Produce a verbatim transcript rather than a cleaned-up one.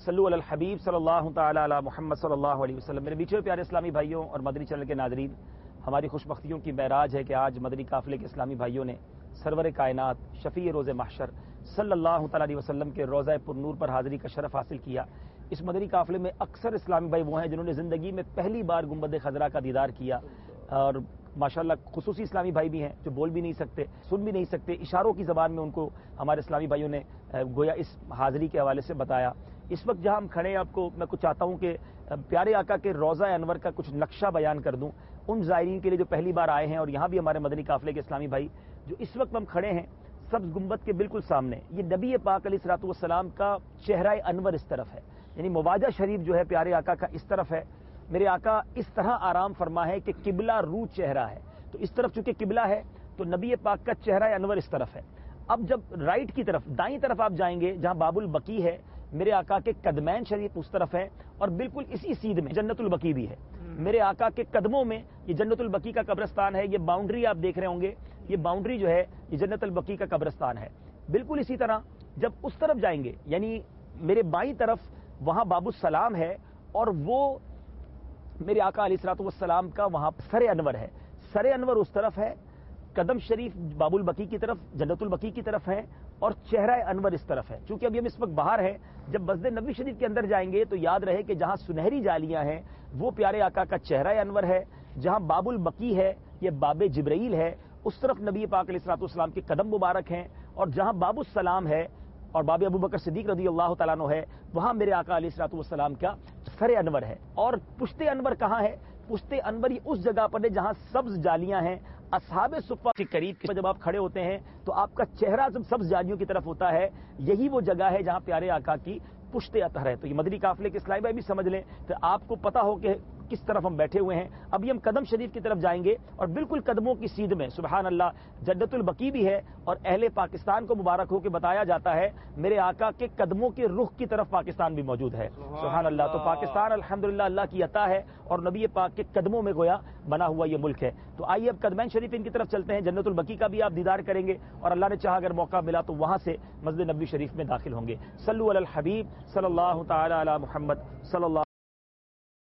صلو علی الحبیب صلی اللہ تعالی علی محمد صلی اللہ علیہ وسلم۔ میرے میٹھے پیارے اسلامی بھائیوں اور مدنی چینل کے ناظرین، ہماری خوش بختیوں کی معراج ہے کہ آج مدنی قافلے کے اسلامی بھائیوں نے سرور کائنات شفیع روز محشر صلی اللہ تعالی علیہ وسلم کے روضہ پر نور پر حاضری کا شرف حاصل کیا۔ اس مدنی قافلے میں اکثر اسلامی بھائی وہ ہیں جنہوں نے زندگی میں پہلی بار گنبد خضرا کا دیدار کیا، اور ماشاءاللہ خصوصی اسلامی بھائی بھی ہیں جو بول بھی نہیں سکتے، سن بھی نہیں سکتے، اشاروں کی زبان میں ان کو ہمارے اسلامی بھائیوں نے گویا اس حاضری کے حوالے سے بتایا۔ اس وقت جہاں ہم کھڑے ہیں، آپ کو میں کچھ چاہتا ہوں کہ پیارے آقا کے روضہ انور کا کچھ نقشہ بیان کر دوں ان زائرین کے لیے جو پہلی بار آئے ہیں، اور یہاں بھی ہمارے مدنی قافلے کے اسلامی بھائی جو اس وقت ہم کھڑے ہیں سبز گنبد کے بالکل سامنے، یہ نبی پاک علیہ الصلوۃ والسلام کا چہرہ انور اس طرف ہے، یعنی مواجہ شریف جو ہے پیارے آقا کا اس طرف ہے۔ میرے آقا اس طرح آرام فرما ہے کہ قبلہ رو چہرہ ہے، تو اس طرف چونکہ قبلہ ہے تو نبی پاک کا چہرہ انور اس طرف ہے۔ اب جب رائٹ کی طرف دائیں طرف آپ جائیں گے جہاں باب البقیع ہے، میرے آقا کے قدمین شریف اس طرف ہے، اور بالکل اسی سیدھ میں جنت البقیع بھی ہے۔ میرے آقا کے قدموں میں یہ جنت البقیع کا قبرستان ہے، یہ باؤنڈری آپ دیکھ رہے ہوں گے، یہ باؤنڈری جو ہے یہ جنت البقیع کا قبرستان ہے۔ بالکل اسی طرح جب اس طرف جائیں گے یعنی میرے بائیں طرف وہاں باب السلام ہے، اور وہ میرے آقا علیہ الصلوۃ والسلام کا وہاں سر انور ہے، سر انور اس طرف ہے، قدم شریف باب البقیع کی طرف جنت البقیع کی طرف ہے، اور چہرہ انور اس طرف ہے۔ چونکہ ابھی ہم اس وقت باہر ہیں، جب مسجد نبوی شریف کے اندر جائیں گے تو یاد رہے کہ جہاں سنہری جالیاں ہیں وہ پیارے آقا کا چہرہ انور ہے، جہاں باب البقیع ہے یہ باب جبرائیل ہے، اس طرف نبی پاک علیہ الصلوۃ والسلام کے قدم مبارک ہیں، اور جہاں باب السلام ہے اور باب ابو بکر صدیق رضی اللہ تعالیٰ عنہ ہے وہاں میرے آقا علیہ الصلوۃ والسلام کا سر انور ہے۔ اور پشت انور کہاں ہے؟ پشت انور اس جگہ پر ہے جہاں سبز جالیاں ہیں۔ اصحاب صفہ کے قریب جب آپ کھڑے ہوتے ہیں تو آپ کا چہرہ جب سبز جالیوں کی طرف ہوتا ہے، یہی وہ جگہ ہے جہاں پیارے آقا کی پشت اطہر ہے۔ تو یہ مدنی قافلے کے اسلامی بھائی بھی سمجھ لیں تو آپ کو پتہ ہو کہ کس طرف ہم بیٹھے ہوئے ہیں۔ ابھی ہم قدم شریف کی طرف جائیں گے، اور بالکل قدموں کی سیدھ میں سبحان اللہ جنت البقیع بھی ہے، اور اہل پاکستان کو مبارک ہو کہ بتایا جاتا ہے میرے آقا کے قدموں کے رخ کی طرف پاکستان بھی موجود ہے۔ سبحان اللہ۔ تو پاکستان الحمدللہ اللہ کی عطا ہے، اور نبی پاک کے قدموں میں گویا بنا ہوا یہ ملک ہے۔ تو آئیے اب قدمین شریف ان کی طرف چلتے ہیں، جنت البقیع کا بھی آپ دیدار کریں گے، اور اللہ نے چاہا اگر موقع ملا تو وہاں سے مسجد نبوی شریف میں داخل ہوں گے۔ صلو علی الحبیب صلی اللہ تعالی علی محمد صلی اللہ